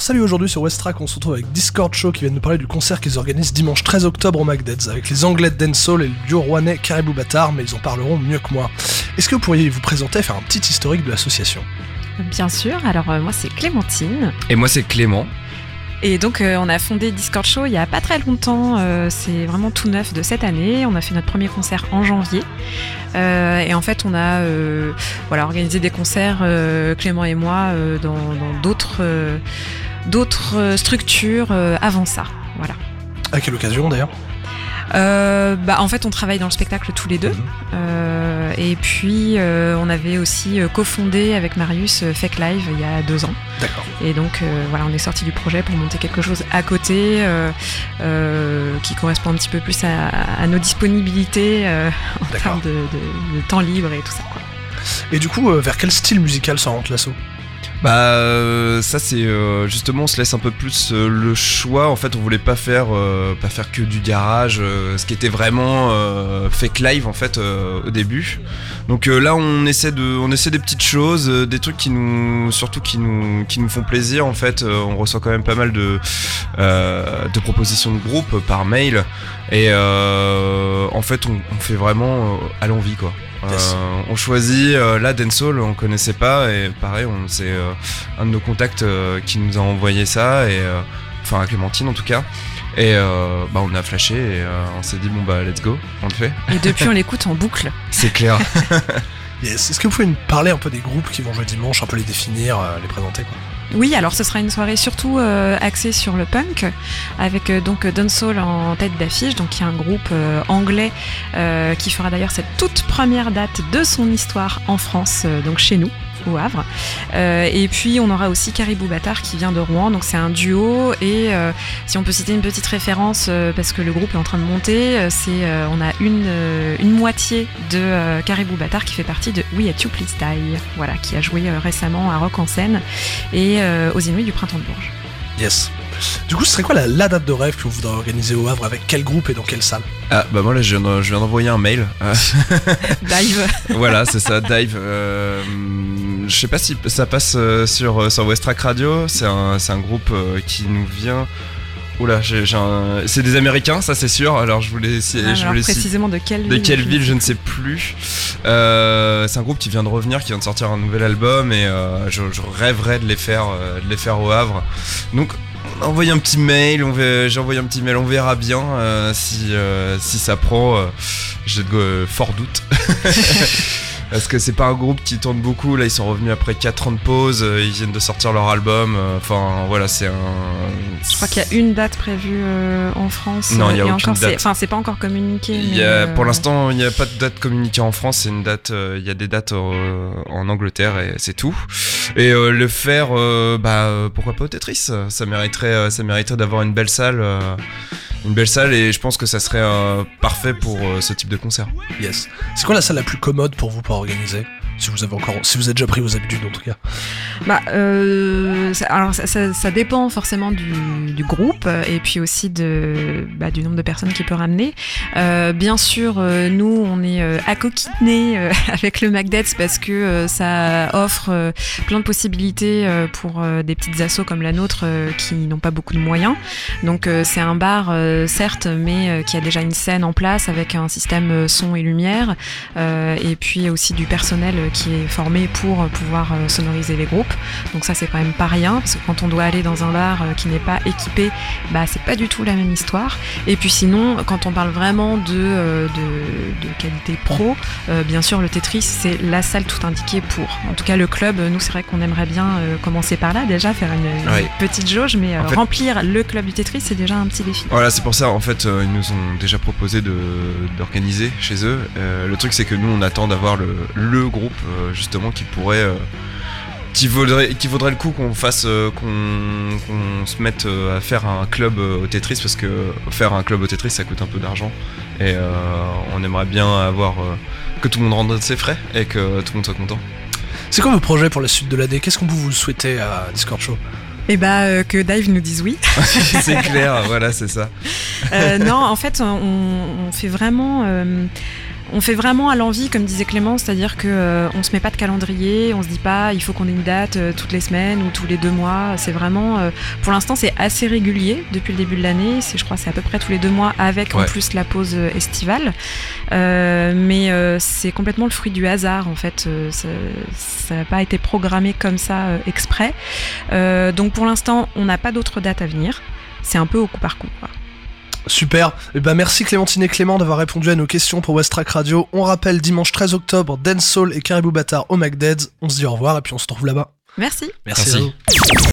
Salut, aujourd'hui sur Westrack, on se retrouve avec Discord Show qui vient nous parler du concert qu'ils organisent dimanche 13 octobre au Magdeads avec les Anglais de Dancehall et le duo rouennais Caribou Bâtard, mais ils en parleront mieux que moi. Est-ce que vous pourriez vous présenter et faire un petit historique de l'association ? Bien sûr, alors moi c'est Clémentine. Et moi c'est Clément. Et donc on a fondé Discord Show il y a pas très longtemps, c'est vraiment tout neuf de cette année. On a fait notre premier concert en janvier. Et en fait on a organisé des concerts, Clément et moi, dans d'autres structures avant ça. Voilà. À quelle occasion d'ailleurs ? En fait on travaille dans le spectacle tous les deux. Et puis on avait aussi cofondé avec Marius Fake Live il y a 2 ans. D'accord. Et donc on est sorti du projet pour monter quelque chose à côté qui correspond un petit peu plus à nos disponibilités en termes de temps libre et tout ça, quoi. Et du coup, vers quel style musical s'oriente l'asso ? Ça c'est justement, on se laisse un peu plus le choix. En fait on voulait pas faire que du garage, ce qui était vraiment Fake Live en fait au début. Donc là on essaie des petites choses, des trucs qui nous font plaisir en fait. On reçoit quand même pas mal de propositions de groupe par mail et en fait on fait vraiment à l'envie, quoi. Yes. On choisit la Dancehall, on connaissait pas, et pareil c'est un de nos contacts qui nous a envoyé ça, et enfin à Clémentine en tout cas, et on a flashé et on s'est dit let's go, on le fait. Et depuis on l'écoute en boucle. C'est clair. Yes. Est-ce que vous pouvez nous parler un peu des groupes qui vont jouer dimanche, un peu les définir, les présenter, quoi ? Oui, alors ce sera une soirée surtout axée sur le punk, avec donc Dancehall en tête d'affiche, donc qui est un groupe anglais qui fera d'ailleurs cette toute première date de son histoire en France, donc chez nous, au Havre. Et puis on aura aussi Caribou Bâtard qui vient de Rouen, donc c'est un duo, et si on peut citer une petite référence, parce que le groupe est en train de monter, on a une moitié de Caribou Bâtard qui fait partie de We At You Please Die, voilà, qui a joué récemment à Rock en Seine et aux Inouïs du Printemps de Bourges. Yes. Du coup, ce serait quoi la date de rêve que vous voudrez organiser au Havre, avec quel groupe et dans quelle salle ? Moi là je viens d'envoyer un mail. Dive. Voilà, c'est ça, Dive. Je sais pas si ça passe sur Westrack Radio. C'est un groupe qui nous vient. Oula, c'est des Américains, ça c'est sûr. Alors je voulais précisément de quelle ville, je ne sais plus. C'est un groupe qui vient de revenir, qui vient de sortir un nouvel album, et je rêverais de les faire au Havre. Donc on a envoyé un petit mail, j'ai envoyé un petit mail, on verra bien si ça prend. J'ai de forts doutes. Parce que c'est pas un groupe qui tourne beaucoup. Là ils sont revenus après 4 ans de pause, ils viennent de sortir leur album, enfin voilà, c'est un... Je crois qu'il y a une date prévue en France. Non, il y a aucune date. C'est pas encore communiqué. Pour l'instant il n'y a pas de date communiquée en France, c'est une date, il y a des dates en Angleterre et c'est tout. Et le faire, pourquoi pas au Tetris, ça mériterait d'avoir une belle salle. Et je pense que ça serait parfait pour ce type de concert. Yes. C'est quoi la salle la plus commode pour vous pour organiser ? Si vous avez déjà pris vos habitudes en tout cas. Alors ça dépend forcément du groupe et puis aussi du nombre de personnes qu'il peut ramener. Bien sûr, nous on est accoquinés avec le Magdeads parce que ça offre plein de possibilités pour des petites assos comme la nôtre qui n'ont pas beaucoup de moyens. Donc c'est un bar certes, mais qui a déjà une scène en place avec un système son et lumière, et puis aussi du personnel qui est formé pour pouvoir sonoriser les groupes. Donc ça c'est quand même pas rien, parce que quand on doit aller dans un bar qui n'est pas équipé, c'est pas du tout la même histoire. Et puis sinon, quand on parle vraiment de qualité pro, bien sûr le Tetris c'est la salle tout indiquée pour. En tout cas le club, nous c'est vrai qu'on aimerait bien commencer par là, déjà faire une petite jauge, mais en fait, remplir le club du Tetris c'est déjà un petit défi. Voilà, c'est pour ça en fait ils nous ont déjà proposé d'organiser chez eux. Le truc c'est que nous on attend d'avoir le groupe justement qui pourrait qui vaudrait le coup qu'on fasse qu'on se mette à faire un club au Tetris, parce que faire un club au Tetris ça coûte un peu d'argent, et on aimerait bien avoir que tout le monde rentre de ses frais et que tout le monde soit content. C'est quoi vos projets pour la suite de l'année ? Qu'est-ce qu'on vous souhaitez à Discord Show ? Que Dive nous dise oui. C'est clair, voilà, c'est ça. Non, en fait, on fait vraiment... On fait vraiment à l'envie, comme disait Clément, c'est-à-dire que on se met pas de calendrier, on se dit pas il faut qu'on ait une date toutes les semaines ou tous les 2 mois. C'est vraiment, pour l'instant, c'est assez régulier depuis le début de l'année. Je crois, c'est à peu près tous les 2 mois avec en plus la pause estivale. Mais c'est complètement le fruit du hasard en fait. Ça n'a pas été programmé comme ça exprès. Donc pour l'instant, on n'a pas d'autres dates à venir. C'est un peu au coup par coup, quoi. Super, et merci Clémentine et Clément d'avoir répondu à nos questions pour West Track Radio. On rappelle dimanche 13 octobre, Dancehall et Caribou Bâtard au McDead's. On se dit au revoir et puis on se retrouve là-bas. Merci. Merci.